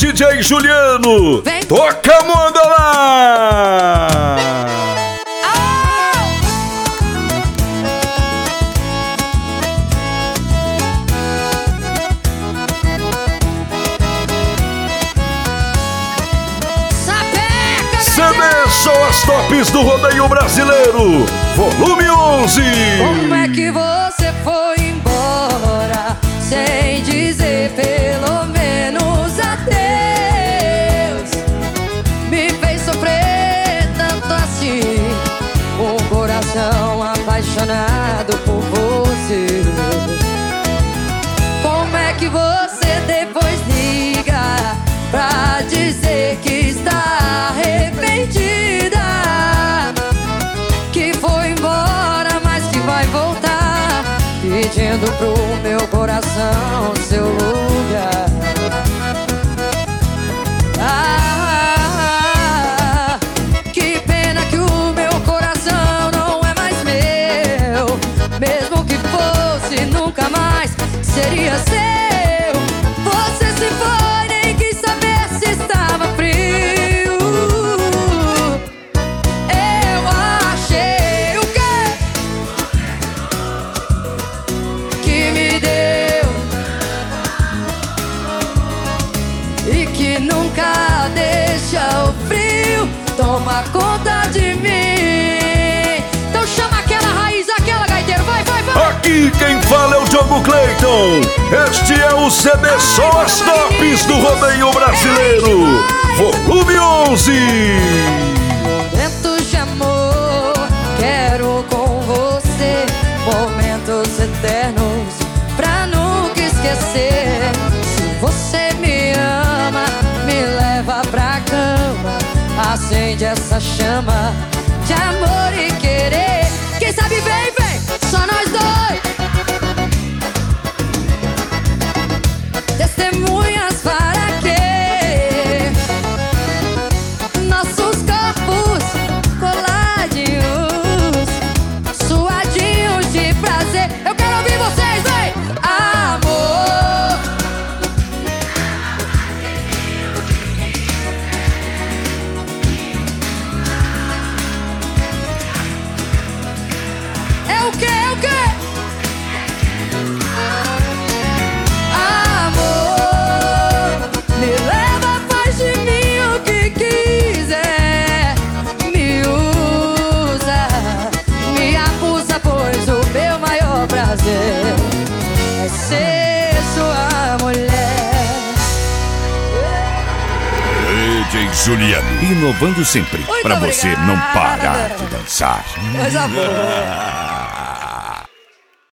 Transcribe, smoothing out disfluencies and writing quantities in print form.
DJ Juliano. Vem. Toca a moda lá! CD só as tops do rodeio brasileiro, volume 11. Como é que você foi embora sem dizer pelo menos adeus? Me fez sofrer tanto assim, um coração apaixonado por você. Como é que você depois liga pra dizer que está arrependida, que foi embora, mas que vai voltar, pedindo pro meu coração seu lugar? Ah, que pena que o meu coração não é mais meu. Mesmo que fosse, nunca mais seria seu. Você se foi, nem quis saber se estava frio. Eu achei o quê? Que me deu e que nunca deixa o frio tomar conta de mim. Então chama aquela raiz, aquela gaiteiro, vai, vai, vai. Aqui quem fala é o Diogo Clayton. Este é o CD só as tops do rodeio brasileiro, volume 11. Momentos de amor, quero com você, momentos eternos pra nunca esquecer. Se você me ama, me leva pra cama, acende essa chama de amor e querer. Quem sabe vem, vem, só nós dois, testemunhas para quê? Nossos corpos coladinhos, suadinhos de prazer. Eu quero ouvir vocês, vem! Amor, é o quê? É o quê? Amor, me leva, faz de mim o que quiser. Me usa, me abusa, pois o meu maior prazer é ser sua mulher. DJ Juliano, inovando sempre, Muito pra você não obrigada. parar de dançar. Coisa boa.